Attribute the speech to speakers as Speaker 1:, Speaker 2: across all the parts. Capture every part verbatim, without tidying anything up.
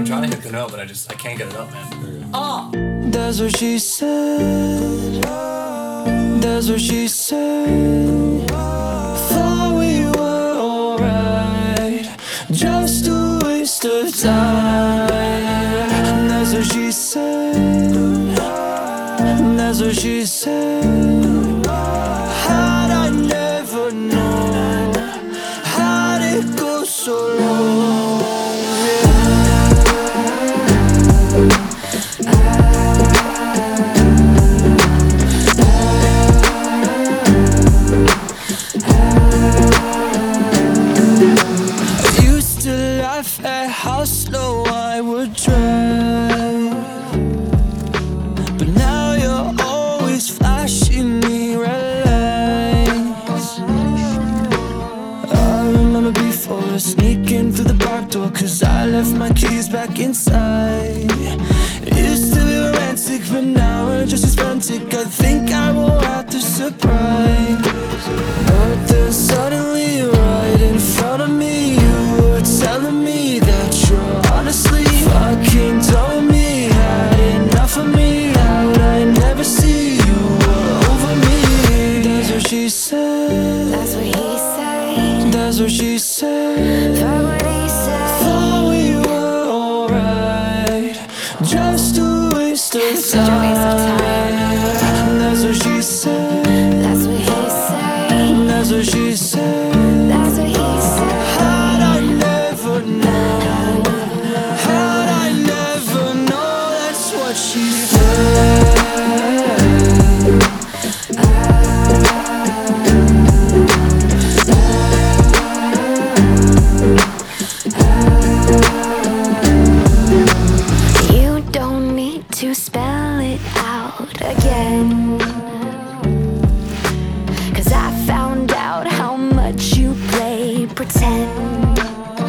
Speaker 1: trying to hit the note, but I just I can't get it up, man.
Speaker 2: Oh. That's what she said. That's what she said. Thought we were alright, just a waste of time. That's what she said. That's what she said. How'd I never know? How'd it go so long? At how slow I would drive, but now you're always flashing me red lights. I remember before sneaking through the back door, cause I left my keys back inside. It used to be romantic, but now we're just as frantic. I think I will have to surprise. But then suddenly right in front of me, you were telling me that you're honestly fucking done with me, had enough of me. How would I never see you were over me? That's what she said.
Speaker 3: That's what he said.
Speaker 2: That's what she said.
Speaker 3: That's what he said.
Speaker 2: Thought we were alright, just a waste of time.
Speaker 3: Such a waste of time.
Speaker 2: That's what she said.
Speaker 3: That's what he said.
Speaker 2: That's what she said.
Speaker 3: That's what he said.
Speaker 2: How'd I never know? How'd I never know? That's what she said.
Speaker 3: You don't need to spell it out again, cause I found out how much you play pretend.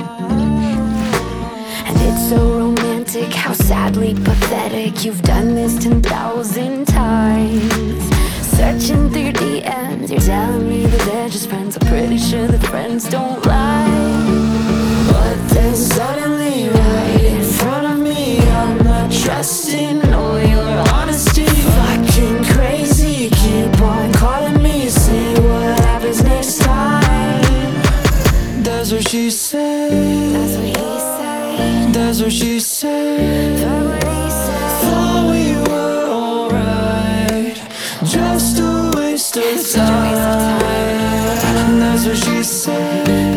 Speaker 3: And it's so romantic, how sadly pathetic. You've done this ten thousand times. Searching through your D Ms, you're telling me that they're just friends. I'm pretty sure that friends don't lie.
Speaker 2: But then suddenly right in front of me, I'm not trusting all your honesty. Fucking crazy, keep on calling me, say what happens next time. That's what she said.
Speaker 3: That's what he said.
Speaker 2: That's what she said.
Speaker 3: That's what he said.
Speaker 2: Thought we were alright, just a waste of
Speaker 3: Such a waste of
Speaker 2: time.
Speaker 3: time.
Speaker 2: That's what she said.